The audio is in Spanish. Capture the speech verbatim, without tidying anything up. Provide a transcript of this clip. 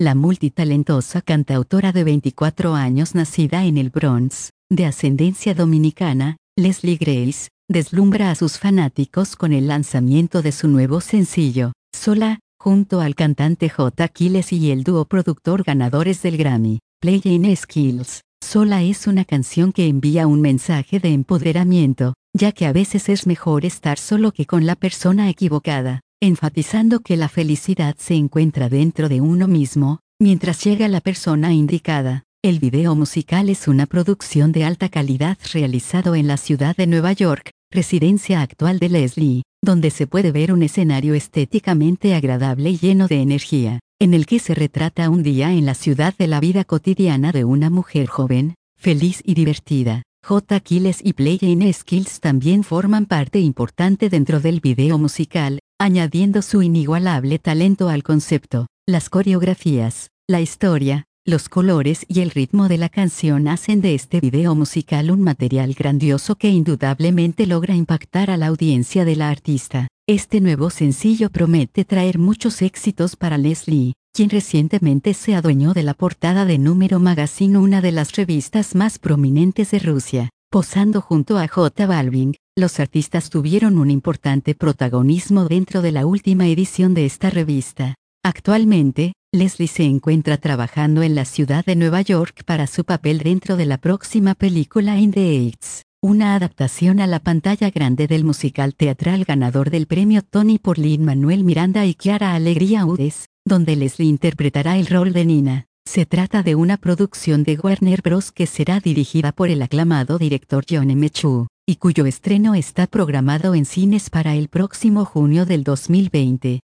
La multitalentosa cantautora de veinticuatro años nacida en el Bronx, de ascendencia dominicana, Leslie Grace, deslumbra a sus fanáticos con el lanzamiento de su nuevo sencillo, Sola, junto al cantante J. Aquiles y el dúo productor ganadores del Grammy, Playing Skills. Sola es una canción que envía un mensaje de empoderamiento, ya que a veces es mejor estar solo que con la persona equivocada, enfatizando que la felicidad se encuentra dentro de uno mismo, mientras llega la persona indicada. El video musical es una producción de alta calidad realizado en la ciudad de Nueva York, residencia actual de Leslie, donde se puede ver un escenario estéticamente agradable y lleno de energía, en el que se retrata un día en la ciudad de la vida cotidiana de una mujer joven, feliz y divertida. J. Aquiles y Playing Skills también forman parte importante dentro del video musical, añadiendo su inigualable talento al concepto. Las coreografías, la historia, los colores y el ritmo de la canción hacen de este video musical un material grandioso que indudablemente logra impactar a la audiencia de la artista. Este nuevo sencillo promete traer muchos éxitos para Leslie, quien recientemente se adueñó de la portada de Número Magazine, una de las revistas más prominentes de Rusia. Posando junto a J Balvin, los artistas tuvieron un importante protagonismo dentro de la última edición de esta revista. Actualmente, Leslie se encuentra trabajando en la ciudad de Nueva York para su papel dentro de la próxima película In the Heights, una adaptación a la pantalla grande del musical teatral ganador del premio Tony por Lin-Manuel Miranda y Chiara Alegría Udes, donde Leslie interpretará el rol de Nina. Se trata de una producción de Warner Bros. Que será dirigida por el aclamado director John M. Chu, y cuyo estreno está programado en cines para el próximo junio del dos mil veinte.